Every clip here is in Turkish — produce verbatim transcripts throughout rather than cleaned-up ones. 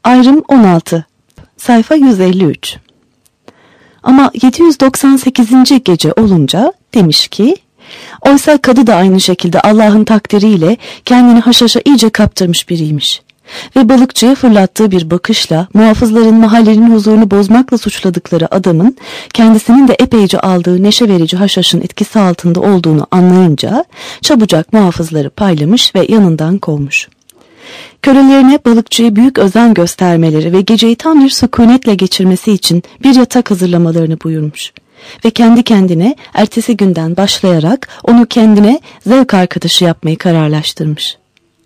Ayrım on altı. Sayfa yüz elli üç. Ama yedi yüz doksan sekizinci gece olunca demiş ki, oysa kadı da aynı şekilde Allah'ın takdiriyle kendini haşhaşa iyice kaptırmış biriymiş. Ve balıkçıya fırlattığı bir bakışla muhafızların mahallenin huzurunu bozmakla suçladıkları adamın kendisinin de epeyce aldığı neşe verici haşhaşın etkisi altında olduğunu anlayınca çabucak muhafızları paylamış ve yanından kovmuş. Kölelerine balıkçıya büyük özen göstermeleri ve geceyi tam bir sükunetle geçirmesi için bir yatak hazırlamalarını buyurmuş. Ve kendi kendine ertesi günden başlayarak onu kendine zevk arkadaşı yapmayı kararlaştırmış.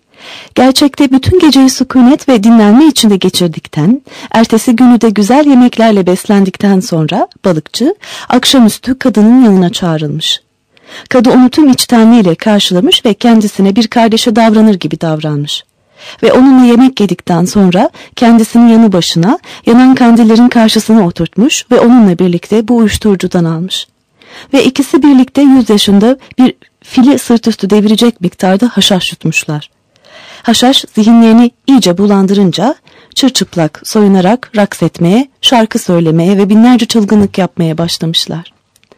Gerçekte bütün geceyi sükunet ve dinlenme içinde geçirdikten, ertesi günü de güzel yemeklerle beslendikten sonra balıkçı akşamüstü kadının yanına çağrılmış. Kadı onu tüm içtenliğiyle karşılamış ve kendisine bir kardeşe davranır gibi davranmış. Ve onunla yemek yedikten sonra kendisini yanı başına yanan kandillerin karşısına oturtmuş ve onunla birlikte bu uyuşturucudan almış. Ve ikisi birlikte yüz yaşında bir fili sırtüstü devirecek miktarda haşhaş yutmuşlar. Haşhaş zihinlerini iyice bulandırınca çırçıplak soyunarak raks etmeye, şarkı söylemeye ve binlerce çılgınlık yapmaya başlamışlar.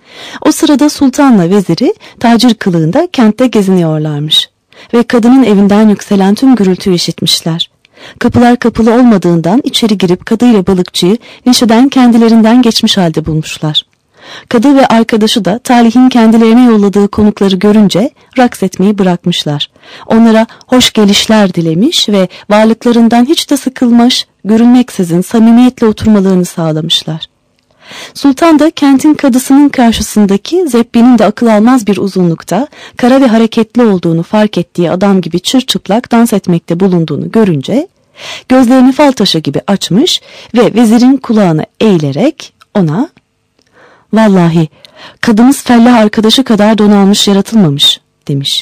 O sırada sultanla veziri tacir kılığında kentte geziniyorlarmış. Ve kadının evinden yükselen tüm gürültüyü işitmişler. Kapılar kapalı olmadığından içeri girip kadıyla balıkçıyı neşeden kendilerinden geçmiş halde bulmuşlar. Kadı ve arkadaşı da talihin kendilerine yolladığı konukları görünce raks etmeyi bırakmışlar. Onlara hoş gelişler dilemiş ve varlıklarından hiç de sıkılmış, görünmeksizin samimiyetle oturmalarını sağlamışlar. Sultan da kentin kadısının karşısındaki zebbinin de akıl almaz bir uzunlukta kara ve hareketli olduğunu fark ettiği adam gibi çırçıplak dans etmekte bulunduğunu görünce gözlerini fal taşı gibi açmış ve vezirin kulağına eğilerek ona "Vallahi kadımız fellah arkadaşı kadar donanmış yaratılmamış" demiş.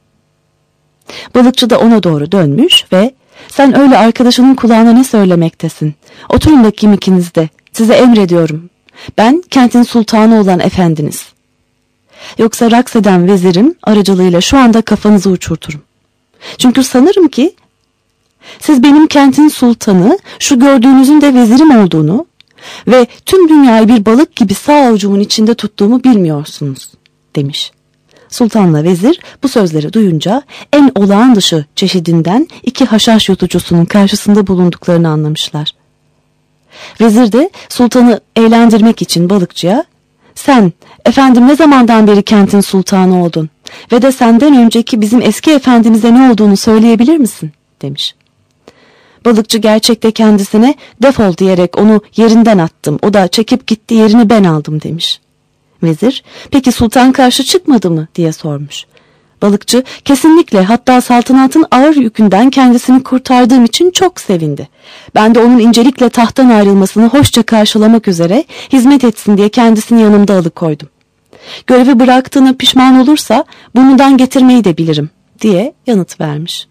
Balıkçı da ona doğru dönmüş ve "Sen öyle arkadaşının kulağına ne söylemektesin? Oturun bakayım ikiniz de, size emrediyorum. Ben kentin sultanı olan efendiniz. Yoksa raks eden vezirim aracılığıyla şu anda kafanızı uçurturum. Çünkü sanırım ki siz benim kentin sultanı, şu gördüğünüzün de vezirim olduğunu ve tüm dünyayı bir balık gibi sağ avucumun içinde tuttuğumu bilmiyorsunuz" demiş. Sultanla vezir bu sözleri duyunca en olağan dışı çeşidinden iki haşhaş yutucusunun karşısında bulunduklarını anlamışlar. Vezir de sultanı eğlendirmek için balıkçıya "Sen efendim ne zamandan beri kentin sultanı oldun ve de senden önceki bizim eski efendimize ne olduğunu söyleyebilir misin?" demiş. Balıkçı gerçekte kendisine "Defol" diyerek onu yerinden attım, o da çekip gitti, yerini ben aldım demiş. Vezir "Peki sultan karşı çıkmadı mı?" diye sormuş. Balıkçı "Kesinlikle, hatta saltanatın ağır yükünden kendisini kurtardığım için çok sevindi. Ben de onun incelikle tahttan ayrılmasını hoşça karşılamak üzere hizmet etsin diye kendisini yanımda alıkoydum. Görevi bıraktığına pişman olursa burnundan getirmeyi de bilirim" diye yanıt vermiş.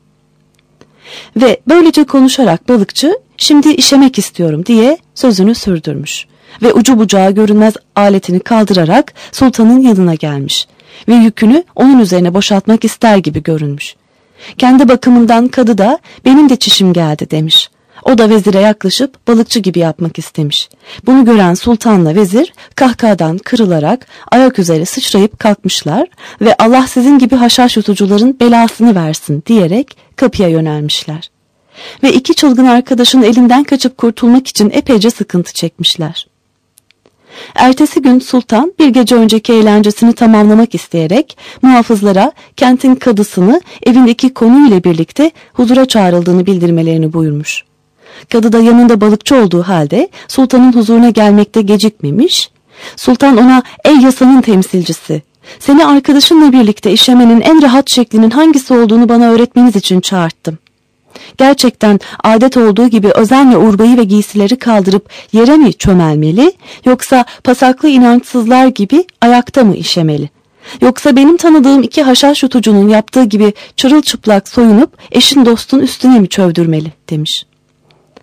Ve böylece konuşarak balıkçı "Şimdi işemek istiyorum" diye sözünü sürdürmüş. Ve ucu bucağı görünmez aletini kaldırarak sultanın yanına gelmiş. Ve yükünü onun üzerine boşaltmak ister gibi görünmüş. Kendi bakımından kadı da "Benim de çişim geldi" demiş. O da vezire yaklaşıp balıkçı gibi yapmak istemiş. Bunu gören sultanla vezir kahkahadan kırılarak ayak üzere sıçrayıp kalkmışlar ve "Allah sizin gibi haşhaş yutucuların belasını versin" diyerek kapıya yönelmişler. Ve iki çılgın arkadaşın elinden kaçıp kurtulmak için epeyce sıkıntı çekmişler. Ertesi gün sultan bir gece önceki eğlencesini tamamlamak isteyerek muhafızlara kentin kadısını evindeki konuyla birlikte huzura çağrıldığını bildirmelerini buyurmuş. Kadı da yanında balıkçı olduğu halde sultanın huzuruna gelmekte gecikmemiş. Sultan ona "Ey yasanın temsilcisi, seni arkadaşınla birlikte işemenin en rahat şeklinin hangisi olduğunu bana öğretmeniz için çağırttım. Gerçekten adet olduğu gibi özenle urbayı ve giysileri kaldırıp yere mi çömelmeli, yoksa pasaklı inançsızlar gibi ayakta mı işemeli? Yoksa benim tanıdığım iki haşhaş yutucunun yaptığı gibi çırılçıplak soyunup eşin dostun üstüne mi çövdürmeli?" demiş.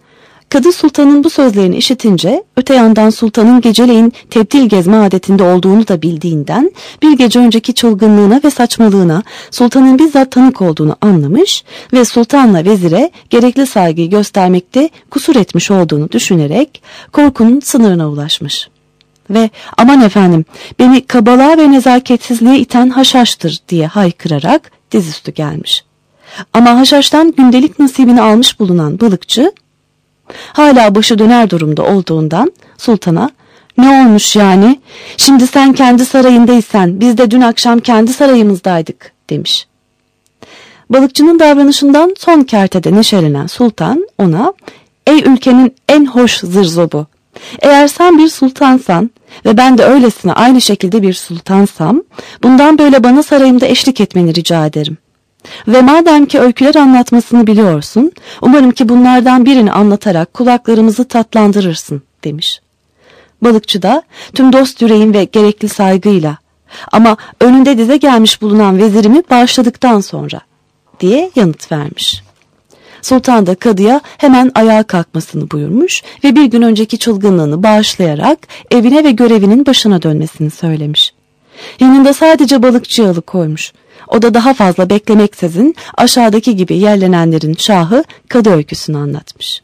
Kadı sultanın bu sözlerini işitince öte yandan sultanın geceleyin tebdil gezme adetinde olduğunu da bildiğinden bir gece önceki çılgınlığına ve saçmalığına sultanın bizzat tanık olduğunu anlamış ve sultanla vezire gerekli saygıyı göstermekte kusur etmiş olduğunu düşünerek korkunun sınırına ulaşmış. Ve aman efendim beni kabalığa ve nezaketsizliğe iten haşhaştır diye haykırarak dizüstü gelmiş. Ama haşhaştan gündelik nasibini almış bulunan balıkçı hala başı döner durumda olduğundan sultana "Ne olmuş yani? Şimdi sen kendi sarayındaysan biz de dün akşam kendi sarayımızdaydık" demiş. Balıkçının davranışından son kertede neşelenen sultan ona "Ey ülkenin en hoş zırzobu, eğer sen bir sultansan ve ben de öylesine aynı şekilde bir sultansam bundan böyle bana sarayımda eşlik etmeni rica ederim. Ve madem ki öyküler anlatmasını biliyorsun, umarım ki bunlardan birini anlatarak kulaklarımızı tatlandırırsın" demiş. Balıkçı da tüm dost yüreğim ve gerekli saygıyla ama önünde dize gelmiş bulunan vezirimi bağışladıktan sonra diye yanıt vermiş. Sultan da kadıya hemen ayağa kalkmasını buyurmuş ve bir gün önceki çılgınlığını bağışlayarak evine ve görevinin başına dönmesini söylemiş. Yanında sadece balıkçıyı alıkoymuş. O da daha fazla beklemeksizin aşağıdaki gibi yerlenenlerin şahı kadı öyküsünü anlatmış.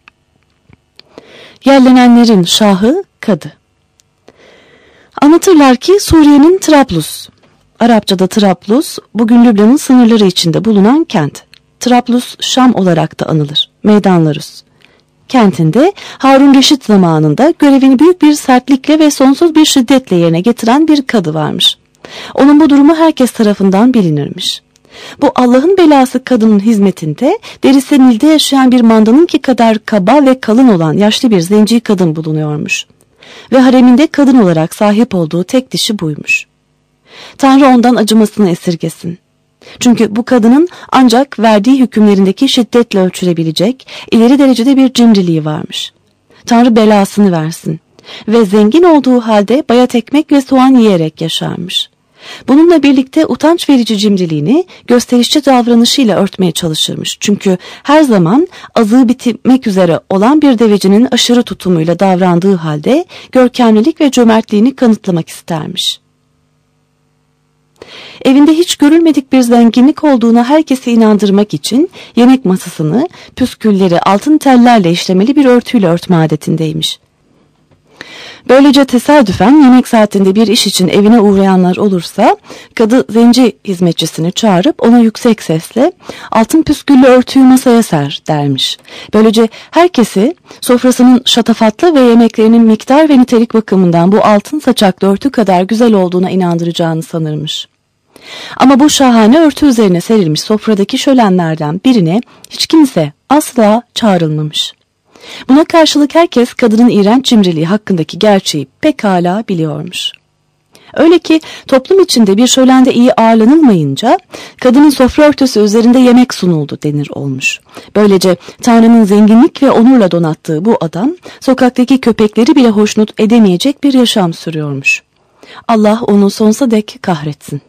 Yerlenenlerin şahı kadı. Anlatırlar ki Suriye'nin Trablus, Arapçada Trablus, bugün Lübnan'ın sınırları içinde bulunan kent. Trablus Şam olarak da anılır. Meydanlarus. Kentinde Harun Reşit zamanında görevini büyük bir sertlikle ve sonsuz bir şiddetle yerine getiren bir kadı varmış. Onun bu durumu herkes tarafından bilinirmiş. Bu Allah'ın belası kadının hizmetinde derisi Nil'de yaşayan bir mandanınki kadar kaba ve kalın olan yaşlı bir zenci kadın bulunuyormuş. Ve hareminde kadın olarak sahip olduğu tek dişi buymuş. Tanrı ondan acımasını esirgesin. Çünkü bu kadının ancak verdiği hükümlerindeki şiddetle ölçülebilecek ileri derecede bir cimriliği varmış. Tanrı belasını versin ve zengin olduğu halde bayat ekmek ve soğan yiyerek yaşarmış. Bununla birlikte utanç verici cimriliğini gösterişçi davranışıyla örtmeye çalışırmış. Çünkü her zaman azığı bitmek üzere olan bir devecinin aşırı tutumuyla davrandığı halde görkemlilik ve cömertliğini kanıtlamak istermiş. Evinde hiç görülmedik bir zenginlik olduğuna herkesi inandırmak için yemek masasını püskülleri altın tellerle işlemeli bir örtüyle örtme adetindeymiş. Böylece tesadüfen yemek saatinde bir iş için evine uğrayanlar olursa kadı zenci hizmetçisini çağırıp ona yüksek sesle altın püsküllü örtüyü masaya ser dermiş. Böylece herkesi sofrasının şatafatlı ve yemeklerinin miktar ve nitelik bakımından bu altın saçaklı örtü kadar güzel olduğuna inandıracağını sanırmış. Ama bu şahane örtü üzerine serilmiş sofradaki şölenlerden birine hiç kimse asla çağrılmamış. Buna karşılık herkes kadının iğrenç cimriliği hakkındaki gerçeği pekala biliyormuş. Öyle ki toplum içinde bir şölende iyi ağırlanılmayınca kadının sofra örtüsü üzerinde yemek sunuldu denir olmuş. Böylece Tanrı'nın zenginlik ve onurla donattığı bu adam sokaktaki köpekleri bile hoşnut edemeyecek bir yaşam sürüyormuş. Allah onu sonsuza dek kahretsin.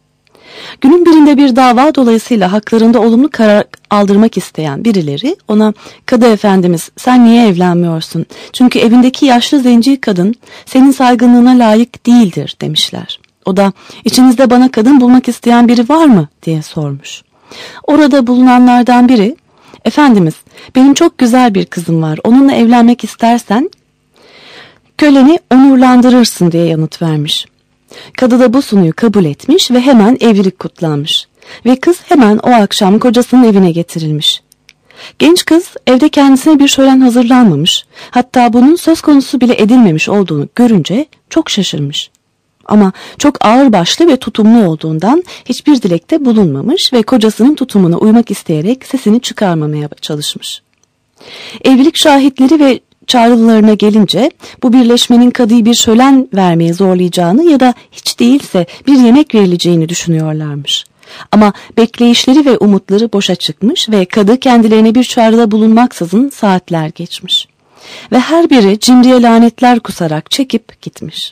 Günün birinde bir dava dolayısıyla haklarında olumlu karar aldırmak isteyen birileri ona "Kadı efendimiz, sen niye evlenmiyorsun? Çünkü evindeki yaşlı zenci kadın senin saygınlığına layık değildir" demişler. O da "İçinizde bana kadın bulmak isteyen biri var mı?" diye sormuş. Orada bulunanlardan biri "Efendimiz, benim çok güzel bir kızım var, onunla evlenmek istersen köleni onurlandırırsın" diye yanıt vermiş. Kadı da bu sunuyu kabul etmiş ve hemen evlilik kutlanmış. Ve kız hemen o akşam kocasının evine getirilmiş. Genç kız evde kendisine bir şölen hazırlanmamış, hatta bunun söz konusu bile edilmemiş olduğunu görünce çok şaşırmış. Ama çok ağırbaşlı ve tutumlu olduğundan hiçbir dilekte bulunmamış ve kocasının tutumuna uymak isteyerek sesini çıkarmamaya çalışmış. Evlilik şahitleri ve çağrılılarına gelince bu birleşmenin kadıyı bir şölen vermeye zorlayacağını ya da hiç değilse bir yemek verileceğini düşünüyorlarmış. Ama bekleyişleri ve umutları boşa çıkmış ve kadı kendilerine bir çağrıda bulunmaksızın saatler geçmiş. Ve her biri cimriye lanetler kusarak çekip gitmiş.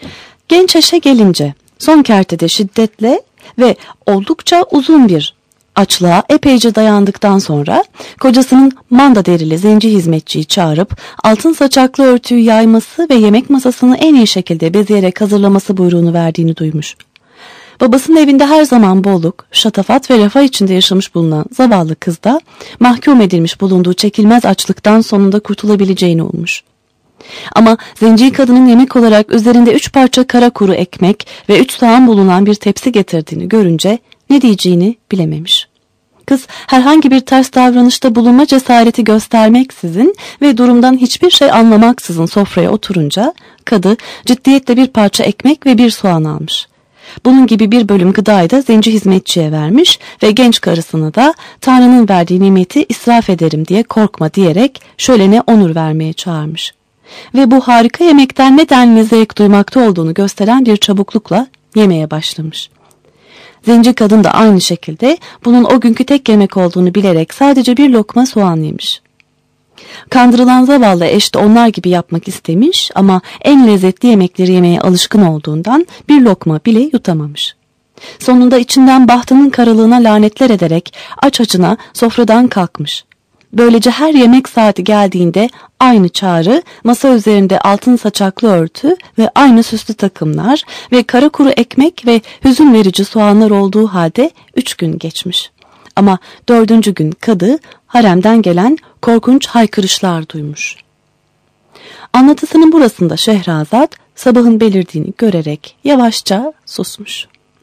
Genç eşe gelince son kertede şiddetle ve oldukça uzun bir Açlığa epeyce dayandıktan sonra kocasının manda derili zenci hizmetçiyi çağırıp altın saçaklı örtüyü yayması ve yemek masasını en iyi şekilde bezeyerek hazırlaması buyruğunu verdiğini duymuş. Babasının evinde her zaman bolluk, şatafat ve refah içinde yaşamış bulunan zavallı kız da mahkum edilmiş bulunduğu çekilmez açlıktan sonunda kurtulabileceğini ummuş. Ama zenci kadının yemek olarak üzerinde üç parça kara kuru ekmek ve üç soğan bulunan bir tepsi getirdiğini görünce ne diyeceğini bilememiş. Kız herhangi bir ters davranışta bulunma cesareti göstermeksizin ve durumdan hiçbir şey anlamaksızın sofraya oturunca kadı ciddiyetle bir parça ekmek ve bir soğan almış. Bunun gibi bir bölüm gıdayı da zenci hizmetçiye vermiş ve genç karısını da Tanrı'nın verdiği nimeti israf ederim diye korkma diyerek şölene onur vermeye çağırmış. Ve bu harika yemekten ne denli zevk duymakta olduğunu gösteren bir çabuklukla yemeye başlamış. Zenci kadın da aynı şekilde bunun o günkü tek yemek olduğunu bilerek sadece bir lokma soğan yemiş. Kandırılan zavallı eş de onlar gibi yapmak istemiş ama en lezzetli yemekleri yemeye alışkın olduğundan bir lokma bile yutamamış. Sonunda içinden bahtının karalığına lanetler ederek aç açına sofradan kalkmış. Böylece her yemek saati geldiğinde aynı çağrı, masa üzerinde altın saçaklı örtü ve aynı süslü takımlar ve kara kuru ekmek ve hüzün verici soğanlar olduğu halde üç gün geçmiş. Ama dördüncü gün kadı haremden gelen korkunç haykırışlar duymuş. Anlatısının burasında Şehrazat sabahın belirdiğini görerek yavaşça susmuş.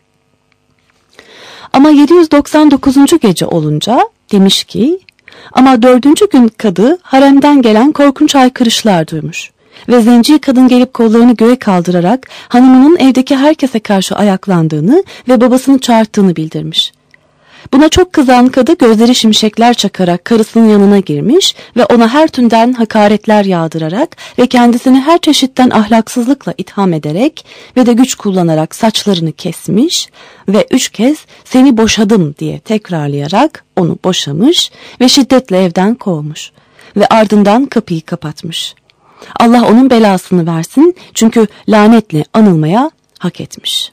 Ama yedi yüz doksan dokuzuncu gece olunca demiş ki, ama dördüncü gün kadı haremden gelen korkunç haykırışlar duymuş ve zenci kadın gelip kollarını göğe kaldırarak hanımının evdeki herkese karşı ayaklandığını ve babasını çağırttığını bildirmiş. Buna çok kızan kadı gözleri şimşekler çakarak karısının yanına girmiş ve ona her türden hakaretler yağdırarak ve kendisini her çeşitten ahlaksızlıkla itham ederek ve de güç kullanarak saçlarını kesmiş ve üç kez seni boşadım diye tekrarlayarak onu boşamış ve şiddetle evden kovmuş ve ardından kapıyı kapatmış. Allah onun belasını versin çünkü lanetle anılmaya hak etmiş.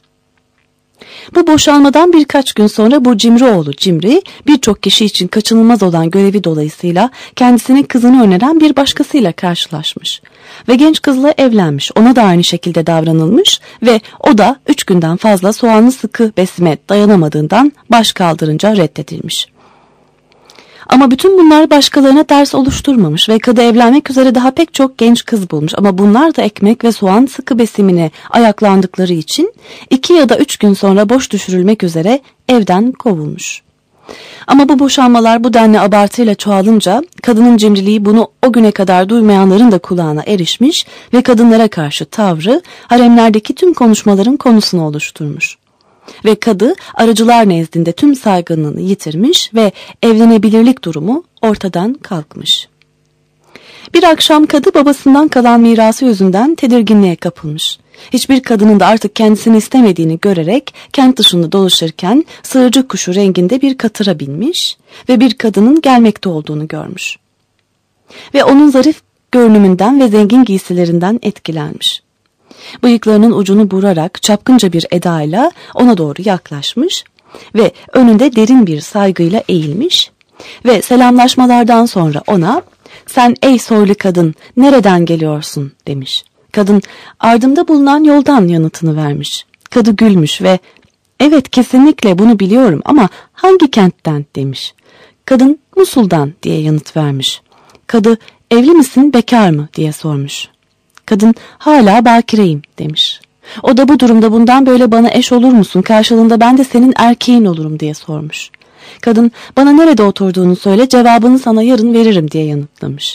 Bu boşanmadan birkaç gün sonra bu cimri oğlu Cimri birçok kişi için kaçınılmaz olan görevi dolayısıyla kendisine kızını öneren bir başkasıyla karşılaşmış ve genç kızla evlenmiş. Ona da aynı şekilde davranılmış ve o da üç günden fazla soğanlı sıkı besime dayanamadığından baş kaldırınca reddedilmiş. Ama bütün bunlar başkalarına ders oluşturmamış ve kadı evlenmek üzere daha pek çok genç kız bulmuş ama bunlar da ekmek ve soğan sıkı besimine ayaklandıkları için iki ya da üç gün sonra boş düşürülmek üzere evden kovulmuş. Ama bu boşanmalar bu denli abartıyla çoğalınca kadının cimriliği bunu o güne kadar duymayanların da kulağına erişmiş ve kadınlara karşı tavrı haremlerdeki tüm konuşmaların konusunu oluşturmuş. Ve kadı aracılar nezdinde tüm saygınlığını yitirmiş ve evlenebilirlik durumu ortadan kalkmış. Bir akşam kadı babasından kalan mirası yüzünden tedirginliğe kapılmış. Hiçbir kadının da artık kendisini istemediğini görerek kent dışında dolaşırken sığırcık kuşu renginde bir katıra binmiş ve bir kadının gelmekte olduğunu görmüş. Ve onun zarif görünümünden ve zengin giysilerinden etkilenmiş. Bıyıklarının ucunu burarak çapkınca bir edayla ona doğru yaklaşmış ve önünde derin bir saygıyla eğilmiş ve selamlaşmalardan sonra ona "Sen ey soylu kadın nereden geliyorsun?" demiş. Kadın ardımda bulunan yoldan yanıtını vermiş. Kadı gülmüş ve "Evet kesinlikle bunu biliyorum ama hangi kentten?" demiş. Kadın "Musul'dan" diye yanıt vermiş. Kadı "Evli misin bekar mı?" diye sormuş. Kadın "Hala bakireyim" demiş. O da bu durumda bundan böyle bana eş olur musun? Karşılığında ben de senin erkeğin olurum diye sormuş. Kadın "Bana nerede oturduğunu söyle, cevabını sana yarın veririm" diye yanıtlamış.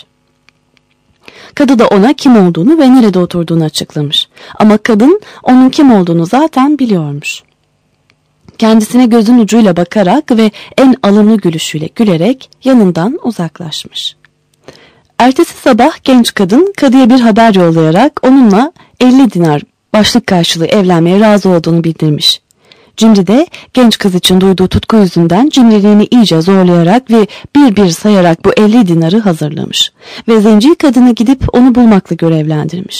Kadı da ona kim olduğunu ve nerede oturduğunu açıklamış. Ama kadın onun kim olduğunu zaten biliyormuş. Kendisine gözün ucuyla bakarak ve en alımlı gülüşüyle gülerek yanından uzaklaşmış. Ertesi sabah genç kadın kadıya bir haber yollayarak onunla elli dinar başlık karşılığı evlenmeye razı olduğunu bildirmiş. Cimri de genç kız için duyduğu tutku yüzünden cimriliğini iyice zorlayarak ve bir bir sayarak bu elli dinarı hazırlamış ve zenci kadını gidip onu bulmakla görevlendirmiş.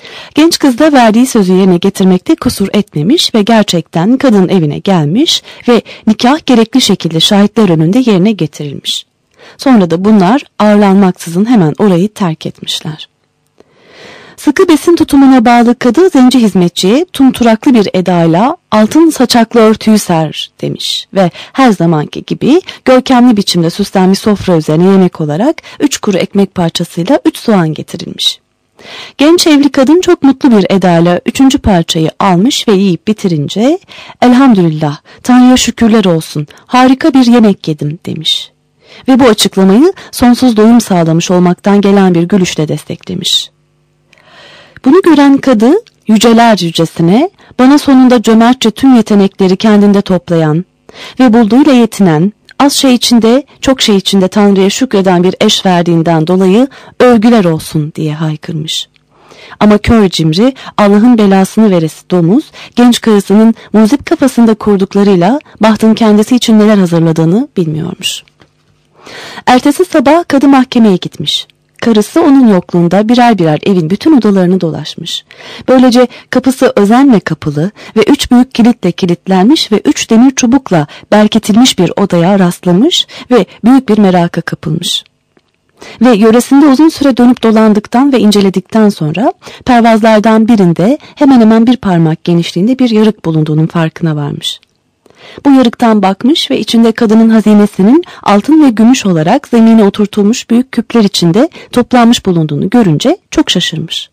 Genç kız da verdiği sözü yerine getirmekte kusur etmemiş ve gerçekten kadının evine gelmiş ve nikah gerekli şekilde şahitler önünde yerine getirilmiş. Sonra da bunlar ağırlanmaksızın hemen orayı terk etmişler. Sıkı besin tutumuna bağlı kadı zenci hizmetçiye tumturaklı bir edayla altın saçaklı örtüyü ser demiş ve her zamanki gibi görkemli biçimde süslenmiş sofra üzerine yemek olarak üç kuru ekmek parçasıyla üç soğan getirilmiş. Genç evli kadın çok mutlu bir edayla üçüncü parçayı almış ve yiyip bitirince "Elhamdülillah, Tanrı'ya şükürler olsun, harika bir yemek yedim" demiş. Ve bu açıklamayı sonsuz doyum sağlamış olmaktan gelen bir gülüşle desteklemiş. Bunu gören kadı yüceler yücesine, bana sonunda cömertçe tüm yetenekleri kendinde toplayan ve bulduğuyla yetinen, az şey içinde çok şey içinde Tanrı'ya şükreden bir eş verdiğinden dolayı övgüler olsun diye haykırmış. Ama kör cimri, Allah'ın belasını veresi domuz, genç karısının muzip kafasında kurduklarıyla bahtın kendisi için neler hazırladığını bilmiyormuş. Ertesi sabah kadı mahkemeye gitmiş. Karısı onun yokluğunda birer birer evin bütün odalarını dolaşmış. Böylece kapısı özenle kapalı ve üç büyük kilitle kilitlenmiş ve üç demir çubukla berketilmiş bir odaya rastlamış ve büyük bir meraka kapılmış. Ve yöresinde uzun süre dönüp dolandıktan ve inceledikten sonra pervazlardan birinde hemen hemen bir parmak genişliğinde bir yarık bulunduğunun farkına varmış. Bu yarıktan bakmış ve içinde kadının hazinesinin altın ve gümüş olarak zemine oturtulmuş büyük küpler içinde toplanmış bulunduğunu görünce çok şaşırmış.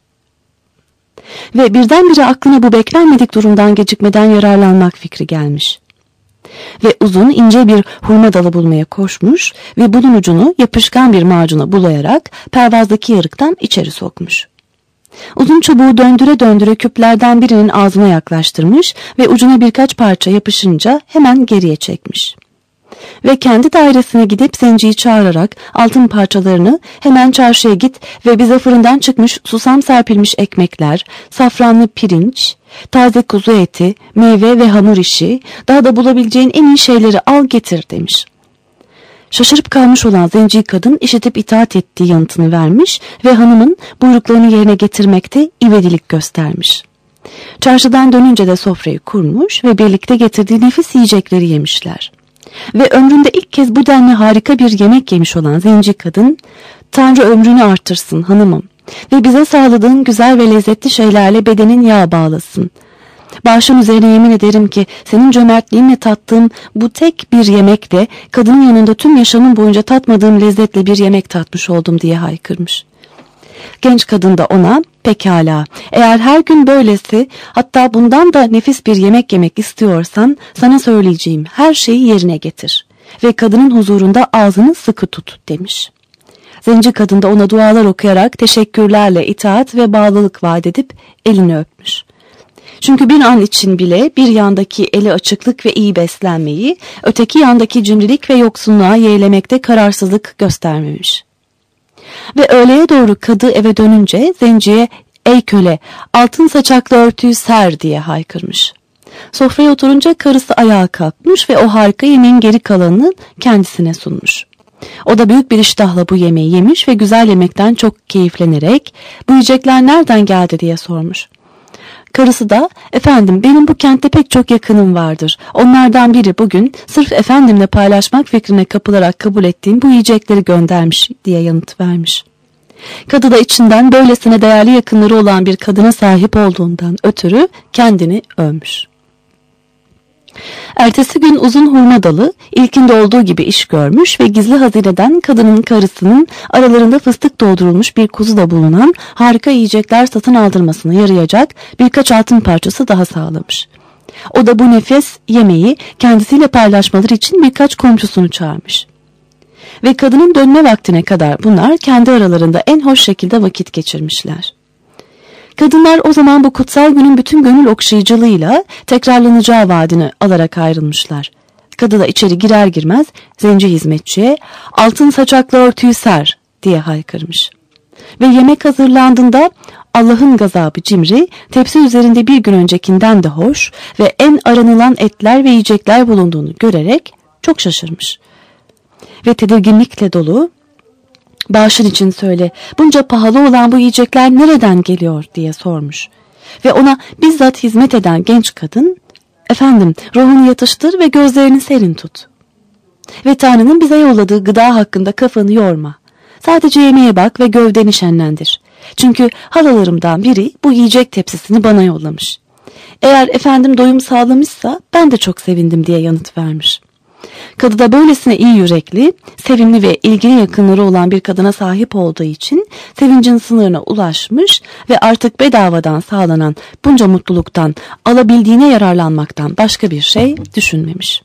Ve birdenbire aklına bu beklenmedik durumdan gecikmeden yararlanmak fikri gelmiş. Ve uzun ince bir hurma dalı bulmaya koşmuş ve bunun ucunu yapışkan bir macuna bulayarak pervazdaki yarıktan içeri sokmuş. Uzun çubuğu döndüre döndüre küplerden birinin ağzına yaklaştırmış ve ucuna birkaç parça yapışınca hemen geriye çekmiş. Ve kendi dairesine gidip zenciyi çağırarak altın parçalarını hemen çarşıya git ve bize fırından çıkmış susam serpilmiş ekmekler, safranlı pirinç, taze kuzu eti, meyve ve hamur işi, daha da bulabileceğin en iyi şeyleri al getir demiş. Şaşırıp kalmış olan zenci kadın işitip itaat ettiği yanıtını vermiş ve hanımın buyruklarını yerine getirmekte ivedilik göstermiş. Çarşıdan dönünce de sofrayı kurmuş ve birlikte getirdiği nefis yiyecekleri yemişler. Ve ömründe ilk kez bu denli harika bir yemek yemiş olan zenci kadın, "Tanrı ömrünü artırsın hanımım ve bize sağladığın güzel ve lezzetli şeylerle bedenin yağ bağlasın. Başım üzerine yemin ederim ki senin cömertliğinle tattığım bu tek bir yemekle kadının yanında tüm yaşamım boyunca tatmadığım lezzetle bir yemek tatmış oldum" diye haykırmış. Genç kadın da ona "Pekala, eğer her gün böylesi, hatta bundan da nefis bir yemek yemek istiyorsan sana söyleyeceğim her şeyi yerine getir ve kadının huzurunda ağzını sıkı tut" demiş. Zenci kadın da ona dualar okuyarak teşekkürlerle itaat ve bağlılık vaat edip elini öpmüş. Çünkü bir an için bile bir yandaki eli açıklık ve iyi beslenmeyi, öteki yandaki cimrilik ve yoksunluğa yeğlemekte kararsızlık göstermemiş. Ve öğleye doğru kadı eve dönünce zenciye "Ey köle, altın saçaklı örtüyü ser" diye haykırmış. Sofraya oturunca karısı ayağa kalkmış ve o harika yemeğin geri kalanını kendisine sunmuş. O da büyük bir iştahla bu yemeği yemiş ve güzel yemekten çok keyiflenerek "Bu yiyecekler nereden geldi?" diye sormuş. Karısı da "Efendim, benim bu kentte pek çok yakınım vardır. Onlardan biri bugün sırf efendimle paylaşmak fikrine kapılarak kabul ettiğim bu yiyecekleri göndermiş" diye yanıt vermiş. Kadı da içinden böylesine değerli yakınları olan bir kadına sahip olduğundan ötürü kendini övmüş. Ertesi gün uzun hurma dalı ilkinde olduğu gibi iş görmüş ve gizli hazineden kadının karısının aralarında fıstık doldurulmuş bir kuzu da bulunan harika yiyecekler satın aldırmasına yarayacak birkaç altın parçası daha sağlamış. O da bu nefis yemeği kendisiyle paylaşmaları için birkaç komşusunu çağırmış. Ve kadının dönme vaktine kadar bunlar kendi aralarında en hoş şekilde vakit geçirmişler. Kadınlar o zaman bu kutsal günün bütün gönül okşayıcılığıyla tekrarlanacağı vaadini alarak ayrılmışlar. Kadı da içeri girer girmez zenci hizmetçiye "Altın saçaklı örtüyü ser" diye haykırmış. Ve yemek hazırlandığında Allah'ın gazabı cimri tepsi üzerinde bir gün öncekinden de hoş ve en aranılan etler ve yiyecekler bulunduğunu görerek çok şaşırmış. Ve tedirginlikle dolu Bağışın için söyle, bunca pahalı olan bu yiyecekler nereden geliyor diye sormuş. Ve ona bizzat hizmet eden genç kadın, efendim ruhunu yatıştır ve gözlerini serin tut. Ve Tanrı'nın bize yolladığı gıda hakkında kafanı yorma. Sadece yemeğe bak ve gövdeni şenlendir. Çünkü halalarımdan biri bu yiyecek tepsisini bana yollamış. Eğer efendim doyum sağlamışsa ben de çok sevindim diye yanıt vermiş. Kadı da böylesine iyi yürekli, sevimli ve ilgili yakınları olan bir kadına sahip olduğu için sevincin sınırına ulaşmış ve artık bedavadan sağlanan bunca mutluluktan alabildiğine yararlanmaktan başka bir şey düşünmemiş.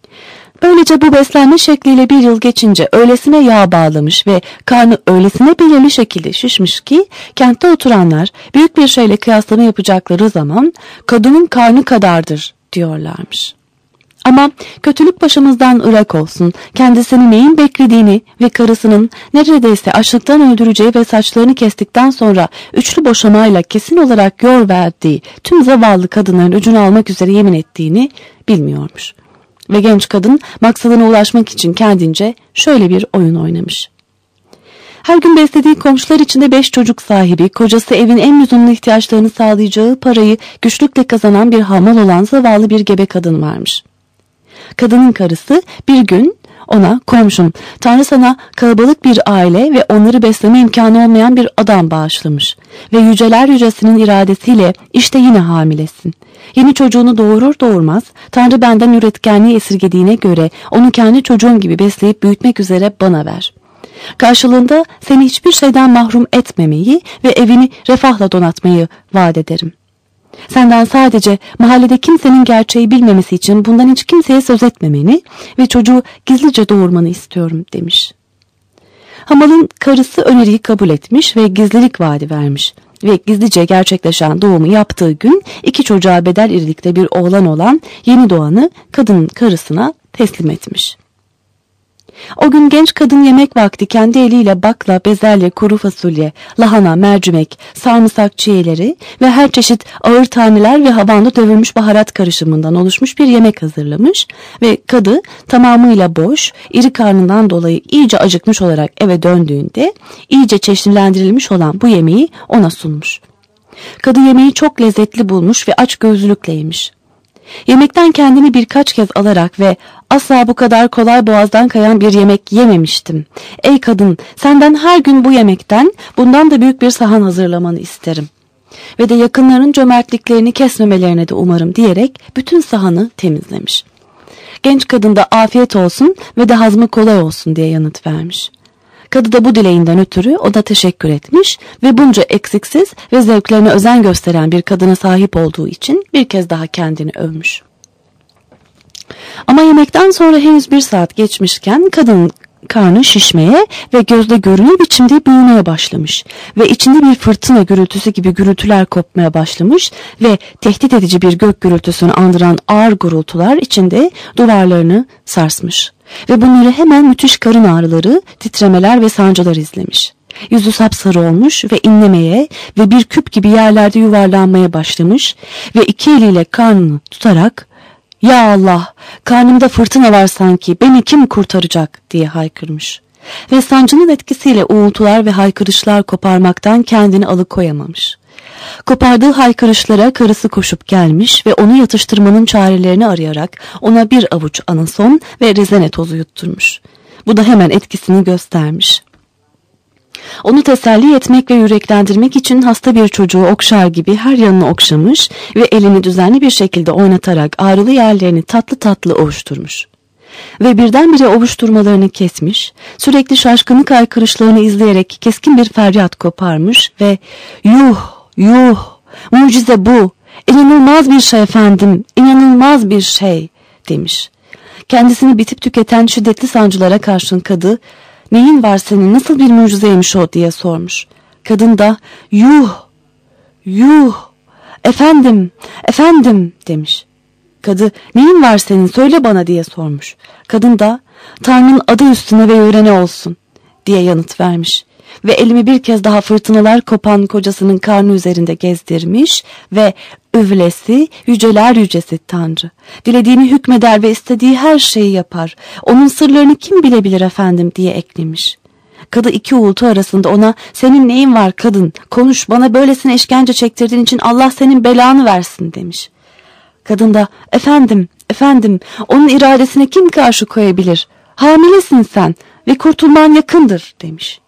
Böylece bu beslenme şekliyle bir yıl geçince öylesine yağ bağlamış ve karnı öylesine belirli şekilde şişmiş ki kentte oturanlar büyük bir şeyle kıyaslama yapacakları zaman kadının karnı kadardır diyorlarmış. Ama kötülük başımızdan ırak olsun, kendisini neyin beklediğini ve karısının neredeyse açlıktan öldüreceği ve saçlarını kestikten sonra üçlü boşamayla kesin olarak yor verdiği tüm zavallı kadınların öcünü almak üzere yemin ettiğini bilmiyormuş. Ve genç kadın maksadına ulaşmak için kendince şöyle bir oyun oynamış. Her gün beslediği komşular içinde beş çocuk sahibi, kocası evin en lüzumlu ihtiyaçlarını sağlayacağı parayı güçlükle kazanan bir hamal olan zavallı bir gebe kadın varmış. Kadının karısı bir gün ona, komşum, Tanrı sana kalabalık bir aile ve onları besleme imkanı olmayan bir adam bağışlamış ve yüceler yücesinin iradesiyle işte yine hamilesin. Yeni çocuğunu doğurur doğurmaz Tanrı benden üretkenliği esirgediğine göre onu kendi çocuğum gibi besleyip büyütmek üzere bana ver. Karşılığında seni hiçbir şeyden mahrum etmemeyi ve evini refahla donatmayı vaat ederim. Senden sadece mahallede kimsenin gerçeği bilmemesi için bundan hiç kimseye söz etmemeni ve çocuğu gizlice doğurmanı istiyorum demiş. Hamalın karısı öneriyi kabul etmiş ve gizlilik vaadi vermiş ve gizlice gerçekleşen doğumu yaptığı gün iki çocuğa bedel irilikte bir oğlan olan yeni doğanı kadının karısına teslim etmiş. O gün genç kadın yemek vakti kendi eliyle bakla, bezelye, kuru fasulye, lahana, mercimek, sarımsak çiğleri ve her çeşit ağır taneler ve havanda dövülmüş baharat karışımından oluşmuş bir yemek hazırlamış ve kadı tamamıyla boş, iri karnından dolayı iyice acıkmış olarak eve döndüğünde iyice çeşnilendirilmiş olan bu yemeği ona sunmuş. Kadı yemeği çok lezzetli bulmuş ve açgözlülükle yemiş. Yemekten kendini birkaç kez alarak ve asla bu kadar kolay boğazdan kayan bir yemek yememiştim. Ey kadın, senden her gün bu yemekten bundan da büyük bir sahan hazırlamanı isterim. Ve de yakınların cömertliklerini kesmemelerine de umarım diyerek bütün sahanı temizlemiş. Genç kadın da afiyet olsun ve de hazmı kolay olsun diye yanıt vermiş. Kadı da bu dileğinden ötürü o da teşekkür etmiş ve bunca eksiksiz ve zevklerine özen gösteren bir kadına sahip olduğu için bir kez daha kendini övmüş. Ama yemekten sonra henüz bir saat geçmişken kadının karnı şişmeye ve gözde görünür biçimde büyümeye başlamış ve içinde bir fırtına gürültüsü gibi gürültüler kopmaya başlamış ve tehdit edici bir gök gürültüsünü andıran ağır gurultular içinde duvarlarını sarsmış ve bunları hemen müthiş karın ağrıları, titremeler ve sancılar izlemiş. Yüzü sapsarı olmuş ve inlemeye ve bir küp gibi yerlerde yuvarlanmaya başlamış ve iki eliyle karnını tutarak "Ya Allah, karnımda fırtına var sanki, beni kim kurtaracak?" diye haykırmış. Ve sancının etkisiyle uğultular ve haykırışlar koparmaktan kendini alıkoyamamış. Kopardığı haykırışlara karısı koşup gelmiş ve onu yatıştırmanın çarelerini arayarak ona bir avuç anason ve rezene tozu yutturmuş. Bu da hemen etkisini göstermiş. Onu teselli etmek ve yüreklendirmek için hasta bir çocuğu okşar gibi her yanını okşamış ve elini düzenli bir şekilde oynatarak ağrılı yerlerini tatlı tatlı ovuşturmuş. Ve birdenbire ovuşturmalarını kesmiş, sürekli şaşkınlık haykırışlarını izleyerek keskin bir feryat koparmış ve "Yuh, yuh, mucize bu, inanılmaz bir şey efendim, inanılmaz bir şey" demiş. Kendisini bitip tüketen şiddetli sancılara karşın kadı, "Neyin var senin, nasıl bir mucizeymiş o?" diye sormuş. Kadın da "Yuh, yuh, efendim, efendim" demiş. Kadı "Neyin var senin, söyle bana" diye sormuş. Kadın da "Tanrı'nın adı üstüne ve yörene olsun" diye yanıt vermiş. Ve elimi bir kez daha fırtınalar kopan kocasının karnı üzerinde gezdirmiş ve "Üvlesi, yüceler yücesi Tanrı. Dilediğini hükmeder ve istediği her şeyi yapar. Onun sırlarını kim bilebilir efendim" diye eklemiş. Kadı iki uğultu arasında ona "Senin neyin var kadın? Konuş, bana böylesine işkence çektirdiğin için Allah senin belanı versin" demiş. Kadın da "Efendim, efendim, onun iradesine kim karşı koyabilir? Hamilesin sen ve kurtulman yakındır" demiş.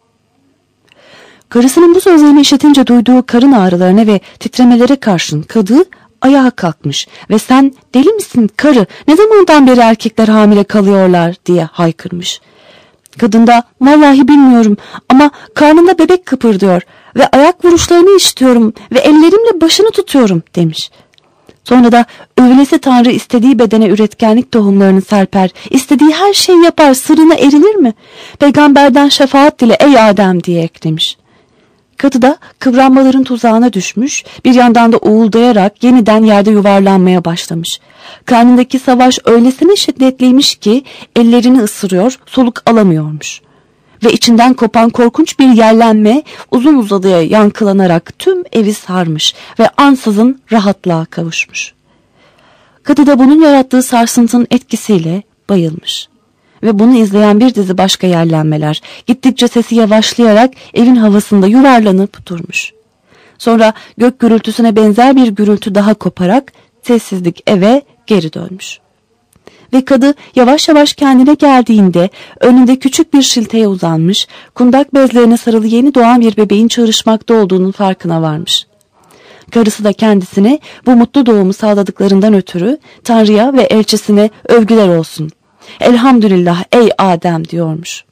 Karısının bu sözlerini işitince duyduğu karın ağrılarına ve titremelere karşın kadı ayağa kalkmış ve "Sen deli misin karı? Ne zamandan beri erkekler hamile kalıyorlar?" diye haykırmış. Kadın da "Vallahi bilmiyorum ama karnında bebek kıpırdıyor ve ayak vuruşlarını işitiyorum ve ellerimle başını tutuyorum" demiş. Sonra da "Övülesi Tanrı istediği bedene üretkenlik tohumlarını serper, istediği her şeyi yapar, sırrına erilir mi? Peygamberden şefaat dile ey Adem" diye eklemiş. Kadı da kıvranmaların tuzağına düşmüş, bir yandan da uğuldayarak yeniden yerde yuvarlanmaya başlamış. Karnındaki savaş öylesine şiddetliymiş ki ellerini ısırıyor, soluk alamıyormuş. Ve içinden kopan korkunç bir yerlenme uzun uzadıya yankılanarak tüm evi sarmış ve ansızın rahatlığa kavuşmuş. Kadı da bunun yarattığı sarsıntının etkisiyle bayılmış. Ve bunu izleyen bir dizi başka yerlenmeler gittikçe sesi yavaşlayarak evin havasında yuvarlanıp durmuş. Sonra gök gürültüsüne benzer bir gürültü daha koparak sessizlik eve geri dönmüş. Ve kadı yavaş yavaş kendine geldiğinde önünde küçük bir şilteye uzanmış, kundak bezlerine sarılı yeni doğan bir bebeğin çağrışmakta olduğunun farkına varmış. Karısı da kendisine bu mutlu doğumu sağladıklarından ötürü Tanrı'ya ve elçisine övgüler olsun. "Elhamdülillah ey Adem" diyormuş.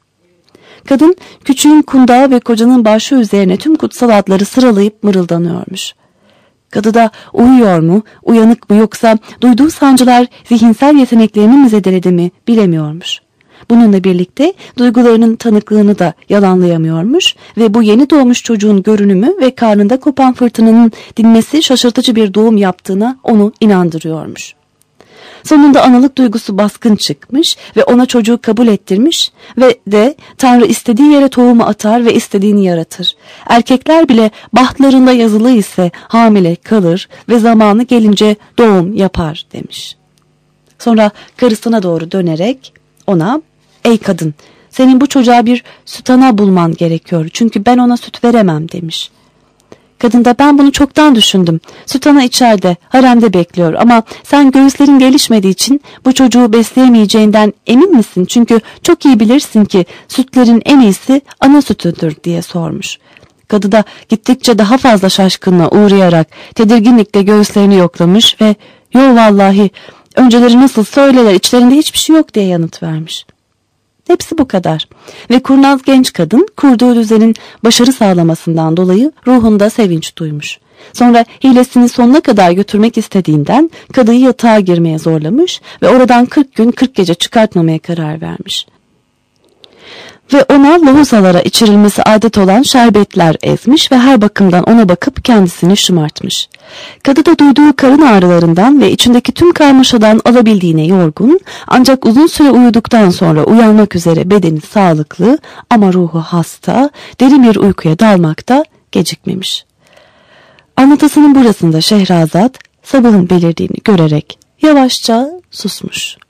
Kadın küçüğün kundağı ve kocanın başı üzerine tüm kutsal adları sıralayıp mırıldanıyormuş. Kadı da uyuyor mu, uyanık mı yoksa duyduğu sancılar zihinsel yeteneklerini mi zedeledi mi bilemiyormuş. Bununla birlikte duygularının tanıklığını da yalanlayamıyormuş ve bu yeni doğmuş çocuğun görünümü ve karnında kopan fırtınanın dinmesi şaşırtıcı bir doğum yaptığına onu inandırıyormuş. Sonunda analık duygusu baskın çıkmış ve ona çocuğu kabul ettirmiş ve de Tanrı istediği yere tohumu atar ve istediğini yaratır. Erkekler bile bahtlarında yazılı ise hamile kalır ve zamanı gelince doğum yapar demiş. Sonra karısına doğru dönerek ona "Ey kadın, senin bu çocuğa bir süt ana bulman gerekiyor çünkü ben ona süt veremem" demiş. Kadın da "Ben bunu çoktan düşündüm. Süt ana içeride, haremde bekliyor ama sen göğüslerin gelişmediği için bu çocuğu besleyemeyeceğinden emin misin? Çünkü çok iyi bilirsin ki sütlerin en iyisi ana sütüdür" diye sormuş. Kadı da gittikçe daha fazla şaşkınlığa uğrayarak tedirginlikle göğüslerini yoklamış ve "Yo vallahi önceleri nasıl söyleler içlerinde hiçbir şey yok" diye yanıt vermiş. Hepsi bu kadar. Ve kurnaz genç kadın kurduğu düzenin başarı sağlamasından dolayı ruhunda sevinç duymuş. Sonra hilesini sonuna kadar götürmek istediğinden kadıyı yatağa girmeye zorlamış ve oradan kırk gün kırk gece çıkartmamaya karar vermiş. Ve ona lohusalara içirilmesi adet olan şerbetler ezmiş ve her bakımdan ona bakıp kendisini şımartmış. Kadı da duyduğu karın ağrılarından ve içindeki tüm karmaşadan alabildiğine yorgun, ancak uzun süre uyuduktan sonra uyanmak üzere bedeni sağlıklı ama ruhu hasta, derin bir uykuya dalmakta gecikmemiş. Anlatısının burasında Şehrazat sabahın belirdiğini görerek yavaşça susmuş.